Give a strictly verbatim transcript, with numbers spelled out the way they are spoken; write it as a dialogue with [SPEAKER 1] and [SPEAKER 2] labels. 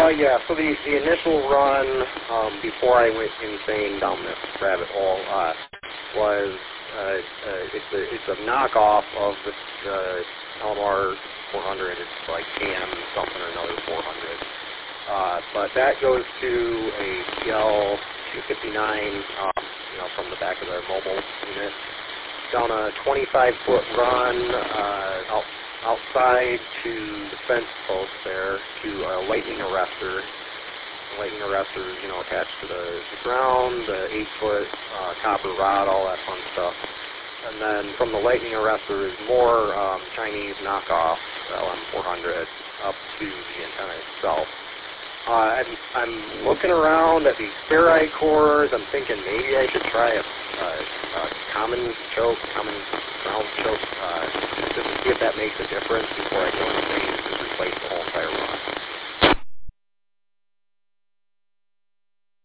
[SPEAKER 1] Uh, yeah, so the, the initial run, um, before I went insane down this rabbit hole, uh, was, uh, uh, it's a, it's a knockoff of the, uh, L M R four hundred. It's like K M something or another four hundred. Uh, but that goes to a C L two fifty-nine, um, you know, from the back of the mobile unit, down a twenty-five foot run, uh, out, outside to the fence post there, to a lightning arrestor. The lightning arrestor is, you know, attached to the, the ground, the eight foot uh, copper rod, all that fun stuff. And then from the lightning arrestor is more um, Chinese knockoff L M four hundred up to the antenna itself. Uh, I'm, I'm looking around at these ferrite cores. I'm thinking maybe I should try a, a, a common choke, common ground choke, uh, just to see if that makes a difference before I go insane and just replace the whole entire run.